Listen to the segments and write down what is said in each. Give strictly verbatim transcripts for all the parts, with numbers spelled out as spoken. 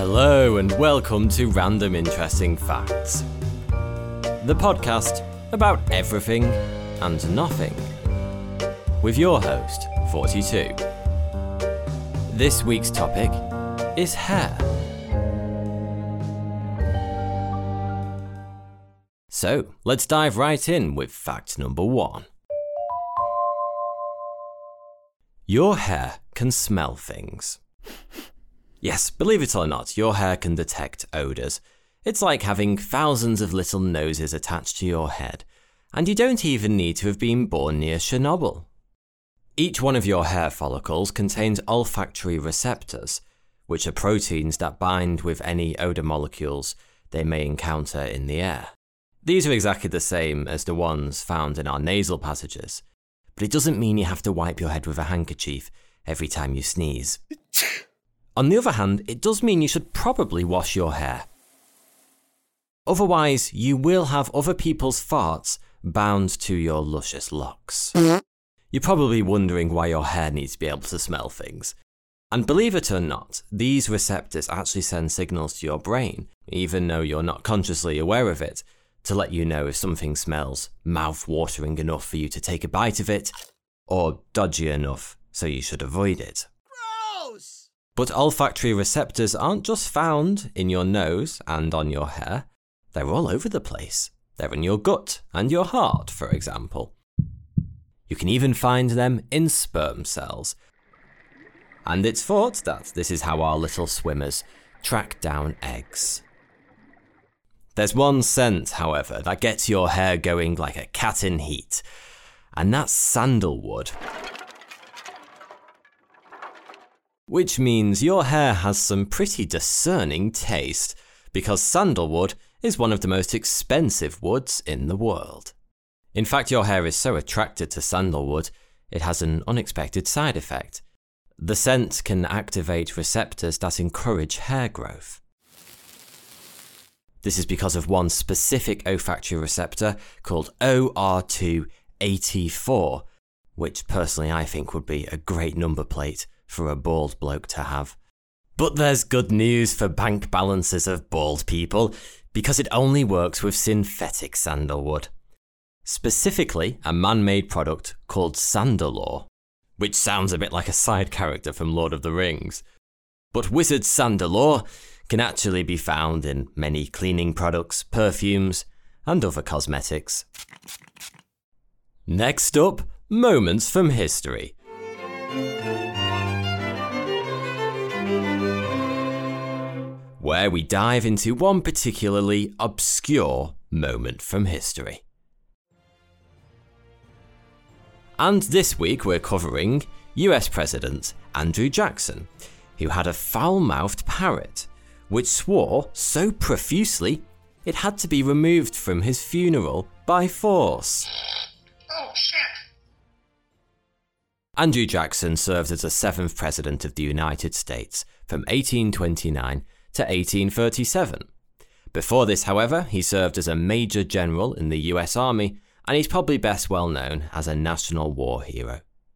Hello and welcome to Random Interesting Facts, the podcast about everything and nothing, with your host, forty-two. This week's topic is hair. So, let's dive right in with fact number one. Your hair can smell things. Yes, believe it or not, your hair can detect odours. It's like having thousands of little noses attached to your head, and you don't even need to have been born near Chernobyl. Each one of your hair follicles contains olfactory receptors, which are proteins that bind with any odour molecules they may encounter in the air. These are exactly the same as the ones found in our nasal passages, but it doesn't mean you have to wipe your head with a handkerchief every time you sneeze. On the other hand, it does mean you should probably wash your hair. Otherwise, you will have other people's farts bound to your luscious locks. You're probably wondering why your hair needs to be able to smell things. And believe it or not, these receptors actually send signals to your brain, even though you're not consciously aware of it, to let you know if something smells mouth-watering enough for you to take a bite of it, or dodgy enough so you should avoid it. But olfactory receptors aren't just found in your nose and on your hair. They're all over the place. They're in your gut and your heart, for example. You can even find them in sperm cells. And it's thought that this is how our little swimmers track down eggs. There's one scent, however, that gets your hair going like a cat in heat, and that's sandalwood. Which means your hair has some pretty discerning taste, because sandalwood is one of the most expensive woods in the world. In fact, your hair is so attracted to sandalwood, it has an unexpected side effect. The scent can activate receptors that encourage hair growth. This is because of one specific olfactory receptor called O R two eighty-four, which personally I think would be a great number plate for a bald bloke to have. But there's good news for bank balances of bald people, because it only works with synthetic sandalwood. Specifically, a man-made product called Sandalore, which sounds a bit like a side character from Lord of the Rings. But Wizard Sandalore can actually be found in many cleaning products, perfumes, and other cosmetics. Next up, moments from history. Where we dive into one particularly obscure moment from history. And this week we're covering U S President Andrew Jackson, who had a foul-mouthed parrot, which swore so profusely it had to be removed from his funeral by force. Oh, shit. Andrew Jackson served as the seventh President of the United States from eighteen twenty-nine to eighteen thirty-seven. Before this, however, he served as a Major General in the U S Army, and he's probably best well known as a National War Hero.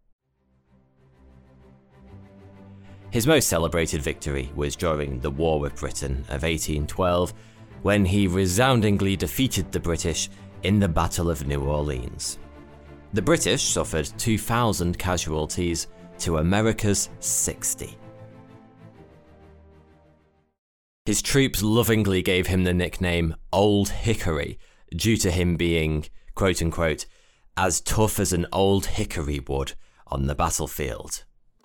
His most celebrated victory was during the War with Britain of eighteen twelve, when he resoundingly defeated the British in the Battle of New Orleans. The British suffered two thousand casualties to America's sixty. His troops lovingly gave him the nickname Old Hickory, due to him being, quote-unquote, as tough as an old hickory wood on the battlefield.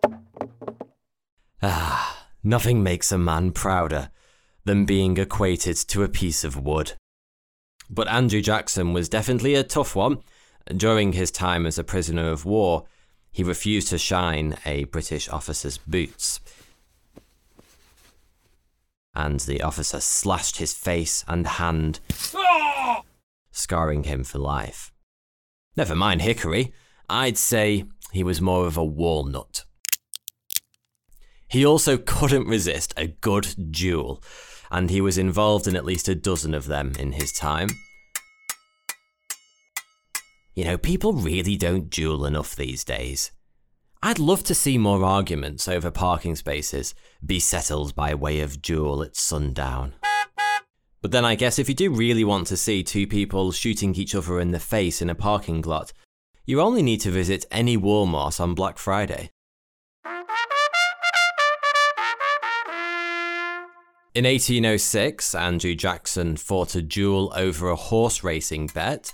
Ah, nothing makes a man prouder than being equated to a piece of wood. But Andrew Jackson was definitely a tough one. During his time as a prisoner of war, he refused to shine a British officer's boots, and the officer slashed his face and hand, scarring him for life. Never mind hickory, I'd say he was more of a walnut. He also couldn't resist a good duel, and he was involved in at least a dozen of them in his time. You know, people really don't duel enough these days. I'd love to see more arguments over parking spaces be settled by way of duel at sundown. But then I guess if you do really want to see two people shooting each other in the face in a parking lot, you only need to visit any Walmart on Black Friday. In eighteen oh six, Andrew Jackson fought a duel over a horse racing bet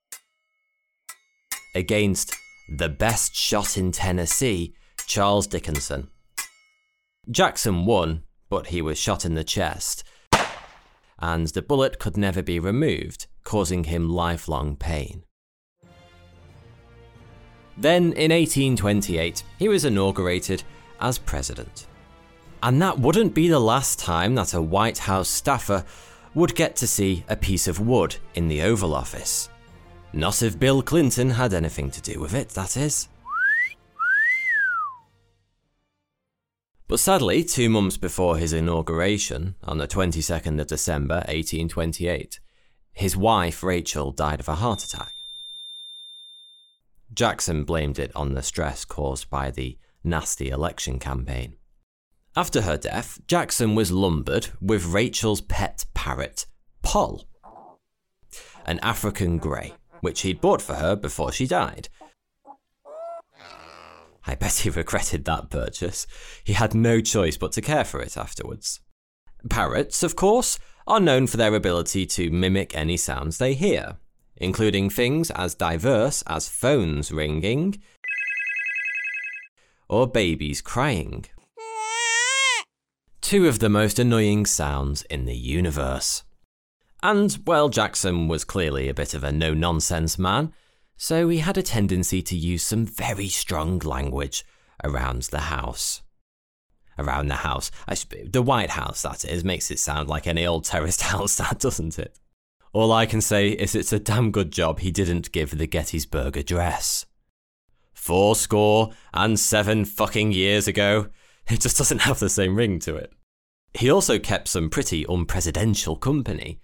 against the best shot in Tennessee, Charles Dickinson. Jackson won, but he was shot in the chest, and the bullet could never be removed, causing him lifelong pain. Then, in eighteen twenty-eight, he was inaugurated as president. And that wouldn't be the last time that a White House staffer would get to see a piece of wood in the Oval Office. Not if Bill Clinton had anything to do with it, that is. But sadly, two months before his inauguration, on the twenty-second of December eighteen twenty-eight, his wife Rachel died of a heart attack. Jackson blamed it on the stress caused by the nasty election campaign. After her death, Jackson was lumbered with Rachel's pet parrot, Poll, an African grey, which he'd bought for her before she died. I bet he regretted that purchase. He had no choice but to care for it afterwards. Parrots, of course, are known for their ability to mimic any sounds they hear, including things as diverse as phones ringing or babies crying. Two of the most annoying sounds in the universe. And, well, Jackson was clearly a bit of a no-nonsense man, so he had a tendency to use some very strong language around the house. Around the house. I should, the White House, that is, makes it sound like any old terraced house, that doesn't it? All I can say is it's a damn good job he didn't give the Gettysburg Address. Four score and seven fucking years ago. It just doesn't have the same ring to it. He also kept some pretty unpresidential company.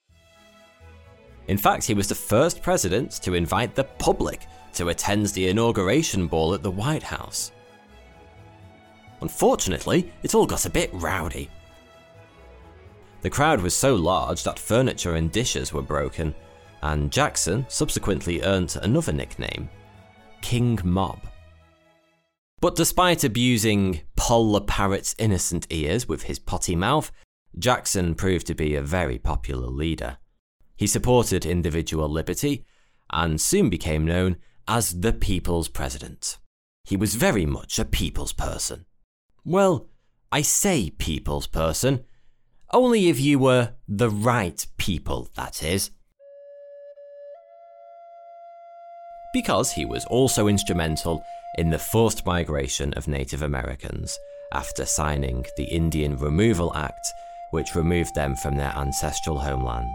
In fact, he was the first president to invite the public to attend the inauguration ball at the White House. Unfortunately, it all got a bit rowdy. The crowd was so large that furniture and dishes were broken, and Jackson subsequently earned another nickname, King Mob. But despite abusing Poll the parrot's innocent ears with his potty mouth, Jackson proved to be a very popular leader. He supported individual liberty and soon became known as the People's President. He was very much a people's person. Well, I say people's person, only if you were the right people, that is. Because he was also instrumental in the forced migration of Native Americans after signing the Indian Removal Act, which removed them from their ancestral homelands.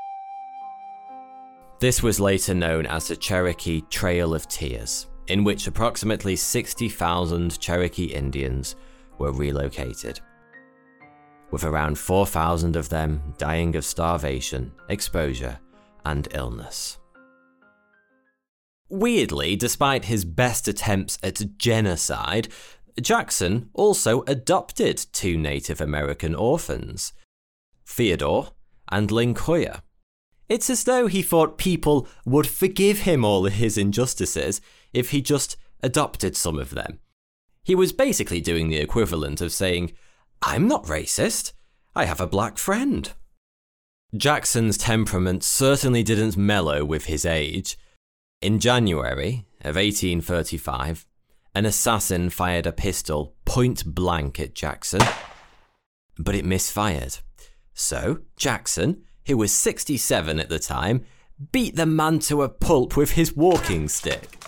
This was later known as the Cherokee Trail of Tears, in which approximately sixty thousand Cherokee Indians were relocated, with around four thousand of them dying of starvation, exposure, and illness. Weirdly, despite his best attempts at genocide, Jackson also adopted two Native American orphans, Theodore and Lincoya. It's as though he thought people would forgive him all his injustices if he just adopted some of them. He was basically doing the equivalent of saying, "I'm not racist, I have a black friend." Jackson's temperament certainly didn't mellow with his age. In January of eighteen thirty-five, an assassin fired a pistol point blank at Jackson, but it misfired. So Jackson, who was sixty-seven at the time, beat the man to a pulp with his walking stick.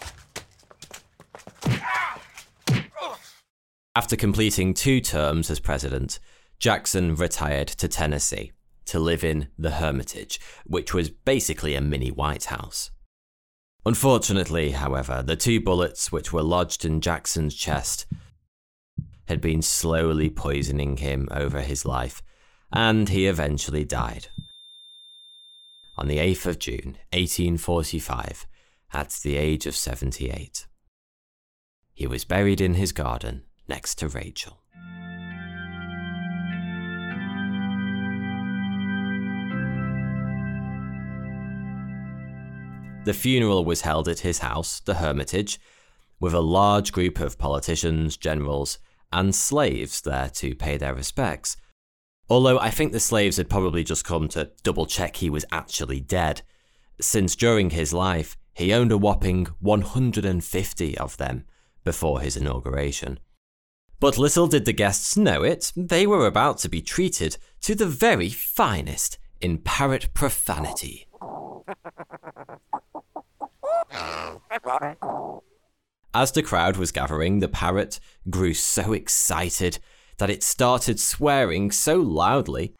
After completing two terms as president, Jackson retired to Tennessee to live in the Hermitage, which was basically a mini White House. Unfortunately, however, the two bullets which were lodged in Jackson's chest had been slowly poisoning him over his life, and he eventually died. On the eighth of June, eighteen forty-five, at the age of seventy-eight. he was buried in his garden next to Rachel. The funeral was held at his house, the Hermitage, with a large group of politicians, generals, and slaves there to pay their respects. Although I think the slaves had probably just come to double check he was actually dead, since during his life he owned a whopping one hundred fifty of them before his inauguration. But little did the guests know it, they were about to be treated to the very finest in parrot profanity. As the crowd was gathering, the parrot grew so excited that it started swearing so loudly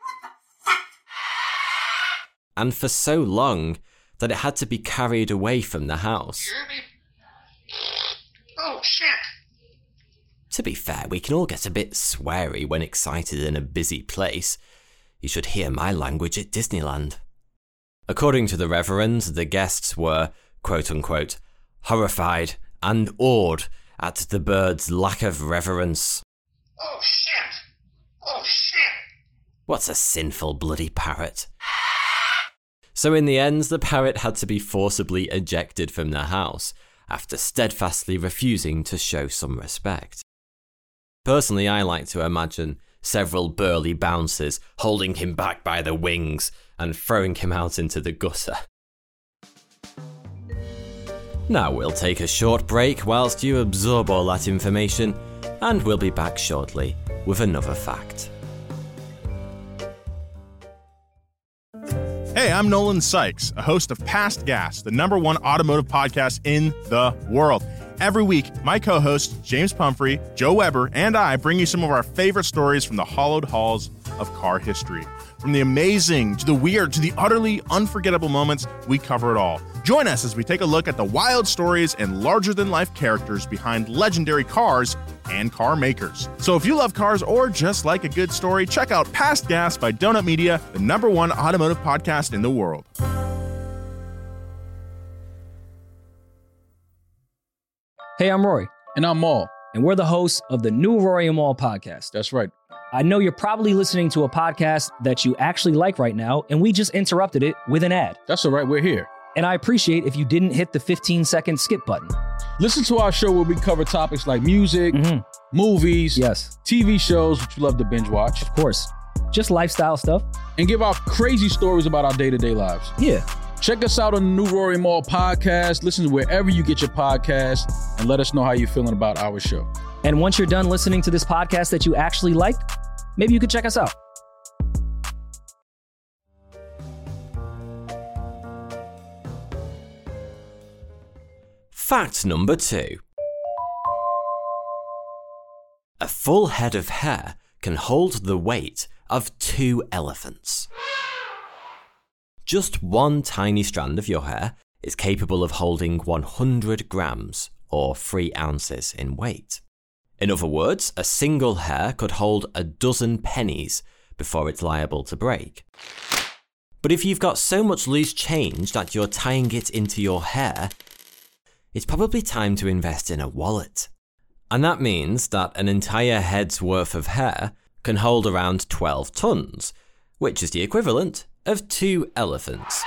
and for so long that it had to be carried away from the house. Oh, shit. To be fair, we can all get a bit sweary when excited in a busy place. You should hear my language at Disneyland. According to the Reverend, the guests were, quote-unquote, horrified and awed at the bird's lack of reverence. Oh, shit! Oh, shit! What's a sinful bloody parrot? So in the end, the parrot had to be forcibly ejected from the house after steadfastly refusing to show some respect. Personally, I like to imagine several burly bouncers holding him back by the wings and throwing him out into the gutter. Now we'll take a short break whilst you absorb all that information, and we'll be back shortly with another fact. Hey, I'm Nolan Sykes, a host of Past Gas, the number one automotive podcast in the world. Every week, my co-hosts, James Pumphrey, Joe Weber, and I bring you some of our favorite stories from the hallowed halls of car history. From the amazing, to the weird, to the utterly unforgettable moments, we cover it all. Join us as we take a look at the wild stories and larger-than-life characters behind legendary cars and car makers. So if you love cars or just like a good story, check out Past Gas by Donut Media, the number one automotive podcast in the world. Hey, I'm Rory. And I'm Maul. And we're the hosts of the new Rory and Maul podcast. That's right. I know you're probably listening to a podcast that you actually like right now, and we just interrupted it with an ad. That's all right, we're here. And I appreciate if you didn't hit the fifteen second skip button. Listen to our show where we cover topics like music, mm-hmm. movies, yes, T V shows, which you love to binge watch. Of course. Just lifestyle stuff. And give out crazy stories about our day-to-day lives. Yeah. Check us out on the new Rory and Maul podcast. Listen to wherever you get your podcast and let us know how you're feeling about our show. And once you're done listening to this podcast that you actually like, maybe you could check us out. Fact number two. A full head of hair can hold the weight of two elephants. Just one tiny strand of your hair is capable of holding one hundred grams or three ounces in weight. In other words, a single hair could hold a dozen pennies before it's liable to break. But if you've got so much loose change that you're tying it into your hair, it's probably time to invest in a wallet. And that means that an entire head's worth of hair can hold around twelve tons, which is the equivalent of two elephants.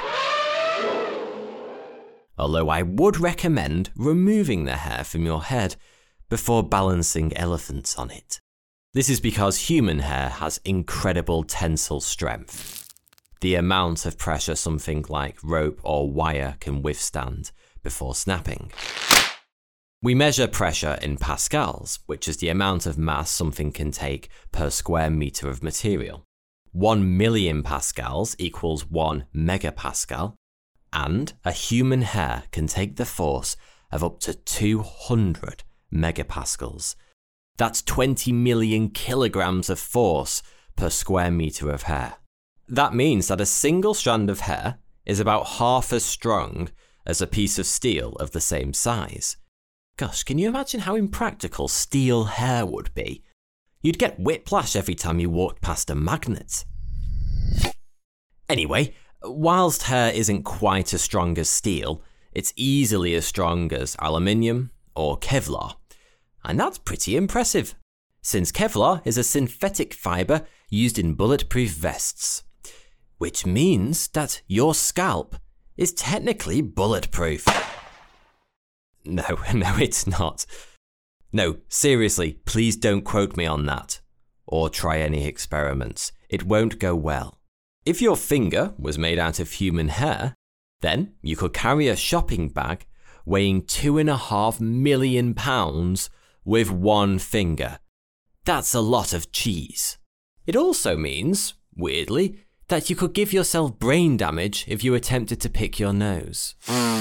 Although I would recommend removing the hair from your head before balancing elephants on it. This is because human hair has incredible tensile strength. The amount of pressure something like rope or wire can withstand before snapping. We measure pressure in pascals, which is the amount of mass something can take per square meter of material. One million pascals equals one megapascal, and a human hair can take the force of up to two hundred megapascals. That's twenty million kilograms of force per square meter of hair. That means that a single strand of hair is about half as strong as a piece of steel of the same size. Gosh, can you imagine how impractical steel hair would be? You'd get whiplash every time you walked past a magnet. Anyway, whilst hair isn't quite as strong as steel, it's easily as strong as aluminium or Kevlar. And that's pretty impressive, since Kevlar is a synthetic fibre used in bulletproof vests, which means that your scalp is technically bulletproof. No, no, it's not. No, seriously, please don't quote me on that, or try any experiments. It won't go well. If your finger was made out of human hair, then you could carry a shopping bag weighing two and a half million pounds with one finger. That's a lot of cheese. It also means, weirdly, that you could give yourself brain damage if you attempted to pick your nose.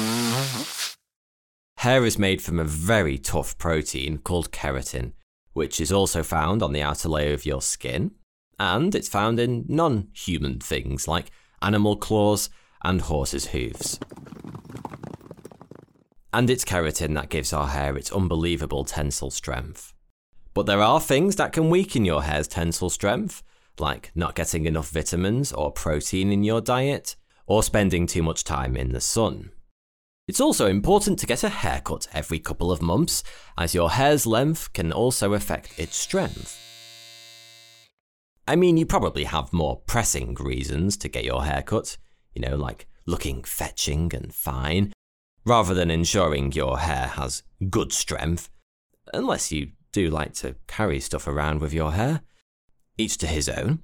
Hair is made from a very tough protein called keratin, which is also found on the outer layer of your skin, and it's found in non-human things like animal claws and horses' hooves. And it's keratin that gives our hair its unbelievable tensile strength. But there are things that can weaken your hair's tensile strength, like not getting enough vitamins or protein in your diet, or spending too much time in the sun. It's also important to get a haircut every couple of months, as your hair's length can also affect its strength. I mean, you probably have more pressing reasons to get your hair cut, you know, like looking fetching and fine, rather than ensuring your hair has good strength, unless you do like to carry stuff around with your hair. Each to his own.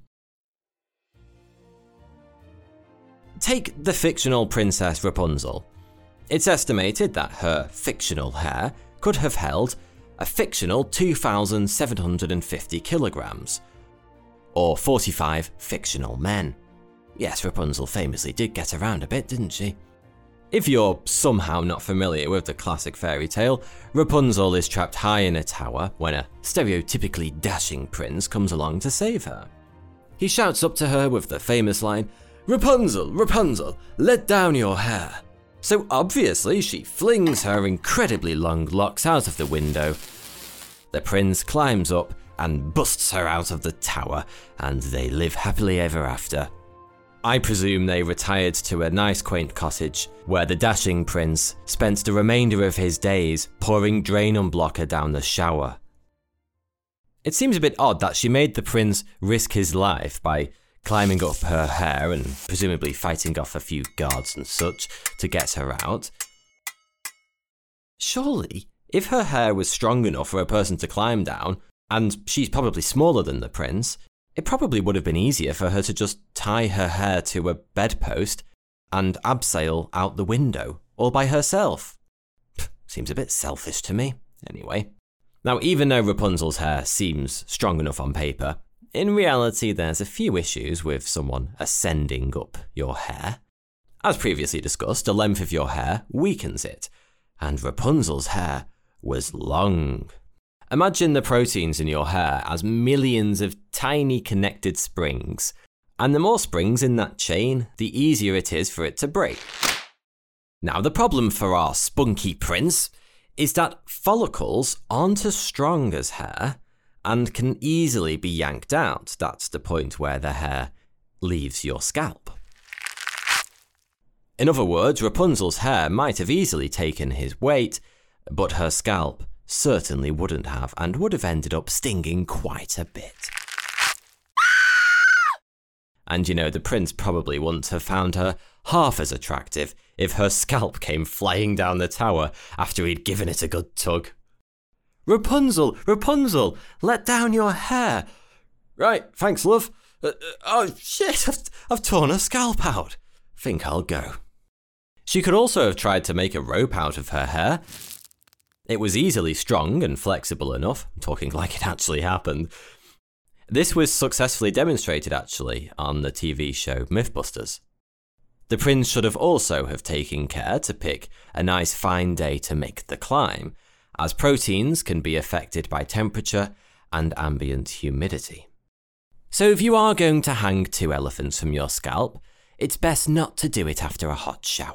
Take the fictional Princess Rapunzel. It's estimated that her fictional hair could have held a fictional two thousand seven hundred fifty kilograms, or forty-five fictional men. Yes, Rapunzel famously did get around a bit, didn't she? If you're somehow not familiar with the classic fairy tale, Rapunzel is trapped high in a tower when a stereotypically dashing prince comes along to save her. He shouts up to her with the famous line, "Rapunzel, Rapunzel, let down your hair." So obviously she flings her incredibly long locks out of the window. The prince climbs up and busts her out of the tower, and they live happily ever after. I presume they retired to a nice quaint cottage where the dashing prince spent the remainder of his days pouring drain unblocker down the shower. It seems a bit odd that she made the prince risk his life by climbing up her hair and presumably fighting off a few guards and such to get her out. Surely, if her hair was strong enough for a person to climb down, and she's probably smaller than the prince, it probably would have been easier for her to just tie her hair to a bedpost and abseil out the window, all by herself. Seems a bit selfish to me, anyway. Now, even though Rapunzel's hair seems strong enough on paper, in reality there's a few issues with someone ascending up your hair. As previously discussed, the length of your hair weakens it, and Rapunzel's hair was long. Imagine the proteins in your hair as millions of tiny connected springs, and the more springs in that chain, the easier it is for it to break. Now, the problem for our spunky prince is that follicles aren't as strong as hair and can easily be yanked out. That's the point where the hair leaves your scalp. In other words, Rapunzel's hair might have easily taken his weight, but her scalp certainly wouldn't have, and would have ended up stinging quite a bit. And you know, the prince probably wouldn't have found her half as attractive if her scalp came flying down the tower after he'd given it a good tug. "Rapunzel, Rapunzel, let down your hair." "Right, thanks, love. Uh, uh, oh shit, I've, I've torn her scalp out. Think I'll go." She could also have tried to make a rope out of her hair. It was easily strong and flexible enough, I'm talking like it actually happened. This was successfully demonstrated actually on the T V show Mythbusters. The prince should have also have taken care to pick a nice fine day to make the climb, as proteins can be affected by temperature and ambient humidity. So if you are going to hang two elephants from your scalp, it's best not to do it after a hot shower.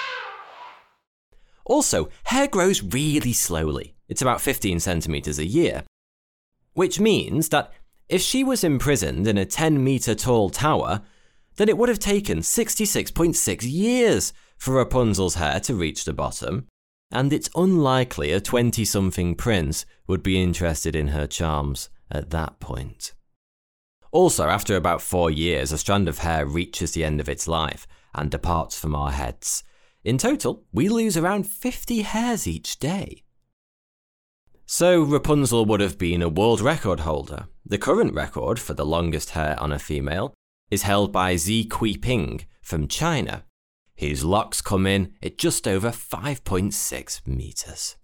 Also, hair grows really slowly. It's about fifteen centimeters a year. Which means that if she was imprisoned in a ten meter tall tower, then it would have taken sixty-six point six years for Rapunzel's hair to reach the bottom, and it's unlikely a twenty-something prince would be interested in her charms at that point. Also, after about four years, a strand of hair reaches the end of its life and departs from our heads. In total, we lose around fifty hairs each day. So Rapunzel would have been a world record holder. The current record for the longest hair on a female is held by Zi Qiping from China, whose locks come in at just over five point six meters.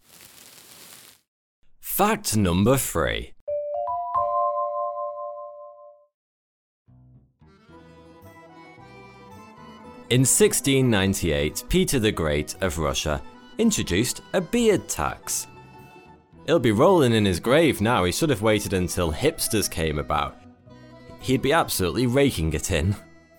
Fact number three. In sixteen ninety-eight, Peter the Great of Russia introduced a beard tax. He'll be rolling in his grave now. He should have waited until hipsters came about. He'd be absolutely raking it in.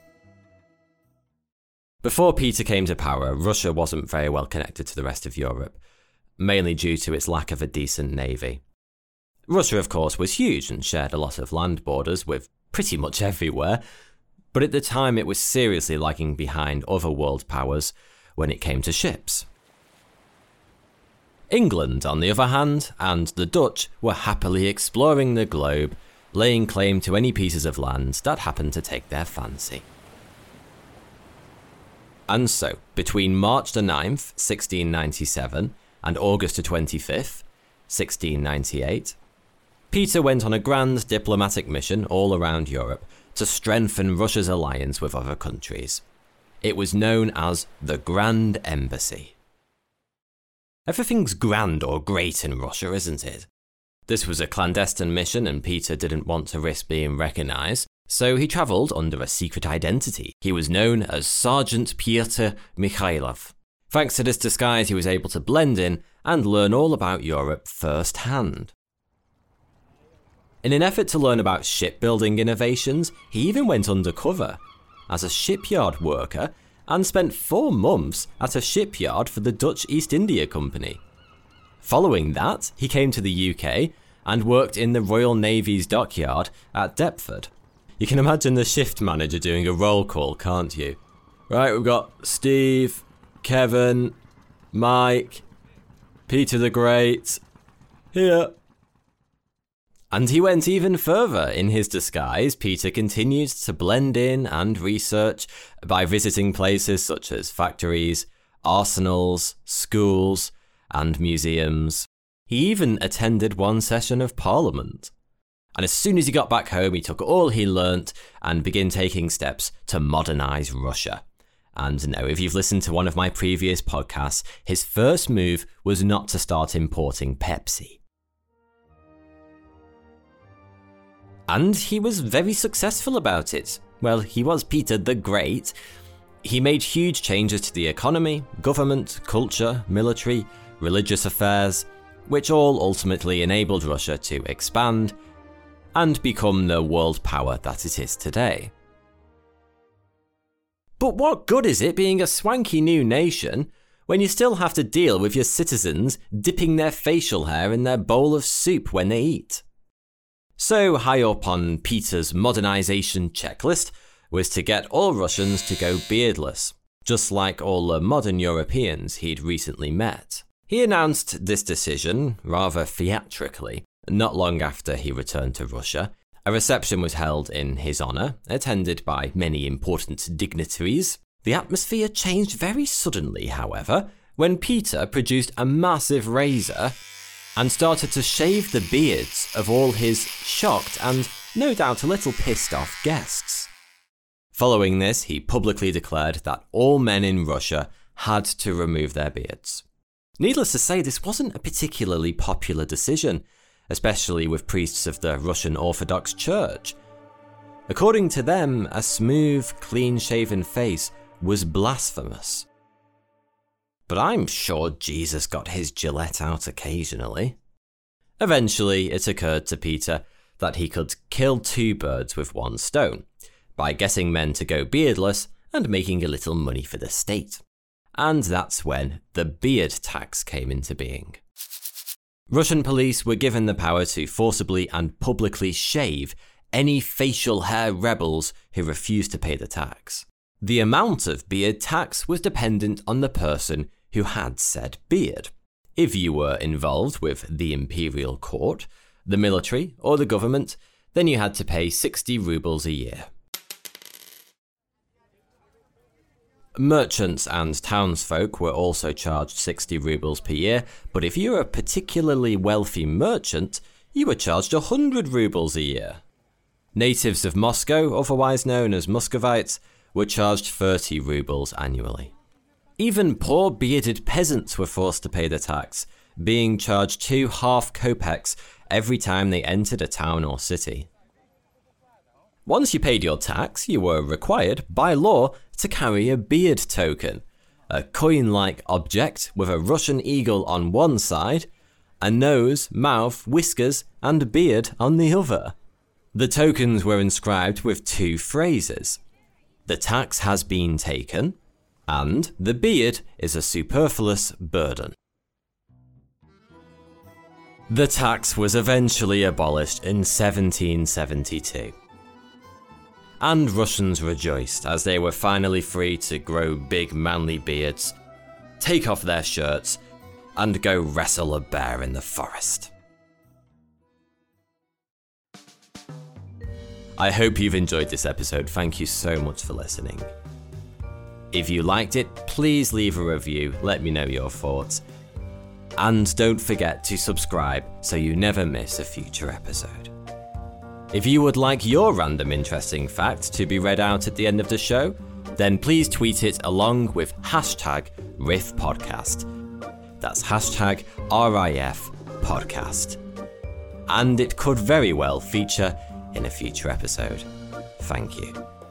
Before Peter came to power, Russia wasn't very well connected to the rest of Europe, mainly due to its lack of a decent navy. Russia, of course, was huge and shared a lot of land borders with pretty much everywhere, but at the time it was seriously lagging behind other world powers when it came to ships. England, on the other hand, and the Dutch were happily exploring the globe, laying claim to any pieces of land that happened to take their fancy. And so, between March the ninth, sixteen ninety-seven, and August the twenty-fifth, sixteen ninety-eight, Peter went on a grand diplomatic mission all around Europe to strengthen Russia's alliance with other countries. It was known as the Grand Embassy. Everything's grand or great in Russia, isn't it? This was a clandestine mission and Peter didn't want to risk being recognised, so he travelled under a secret identity. He was known as Sergeant Pyotr Mikhailov. Thanks to this disguise, he was able to blend in and learn all about Europe firsthand. In an effort to learn about shipbuilding innovations, he even went undercover as a shipyard worker and spent four months at a shipyard for the Dutch East India Company. Following that, he came to the U K and worked in the Royal Navy's dockyard at Deptford. You can imagine the shift manager doing a roll call, can't you? Right, we've got Steve, Kevin, Mike, Peter the Great, here. And he went even further. In his disguise, Peter continued to blend in and research by visiting places such as factories, arsenals, schools, and museums. He even attended one session of Parliament. And as soon as he got back home, he took all he learnt and began taking steps to modernise Russia. And now, if you've listened to one of my previous podcasts, his first move was not to start importing Pepsi. And he was very successful about it. Well, he was Peter the Great. He made huge changes to the economy, government, culture, military, religious affairs, which all ultimately enabled Russia to expand and become the world power that it is today. But what good is it being a swanky new nation when you still have to deal with your citizens dipping their facial hair in their bowl of soup when they eat? So high up on Peter's modernization checklist was to get all Russians to go beardless, just like all the modern Europeans he'd recently met. He announced this decision, rather theatrically, not long after he returned to Russia. A reception was held in his honour, attended by many important dignitaries. The atmosphere changed very suddenly, however, when Peter produced a massive razor and started to shave the beards of all his shocked and no doubt a little pissed off guests. Following this, he publicly declared that all men in Russia had to remove their beards. Needless to say, this wasn't a particularly popular decision, especially with priests of the Russian Orthodox Church. According to them, a smooth, clean-shaven face was blasphemous. But I'm sure Jesus got his Gillette out occasionally. Eventually, it occurred to Peter that he could kill two birds with one stone, by getting men to go beardless and making a little money for the state. And that's when the beard tax came into being. Russian police were given the power to forcibly and publicly shave any facial hair rebels who refused to pay the tax. The amount of beard tax was dependent on the person who had said beard. If you were involved with the imperial court, the military, or the government, then you had to pay sixty rubles a year. Merchants and townsfolk were also charged sixty rubles per year, but if you were a particularly wealthy merchant, you were charged one hundred rubles a year. Natives of Moscow, otherwise known as Muscovites, were charged thirty rubles annually. Even poor bearded peasants were forced to pay the tax, being charged two half kopecks every time they entered a town or city. Once you paid your tax, you were required, by law, to carry a beard token, a coin-like object with a Russian eagle on one side, a nose, mouth, whiskers, and beard on the other. The tokens were inscribed with two phrases: "The tax has been taken," and "The beard is a superfluous burden." The tax was eventually abolished in seventeen seventy-two. And Russians rejoiced as they were finally free to grow big manly beards, take off their shirts, and go wrestle a bear in the forest. I hope you've enjoyed this episode. Thank you so much for listening. If you liked it, please leave a review, let me know your thoughts. And don't forget to subscribe so you never miss a future episode. If you would like your random interesting fact to be read out at the end of the show, then please tweet it along with hashtag Riff Podcast. That's hashtag R I F Podcast. And it could very well feature in a future episode. Thank you.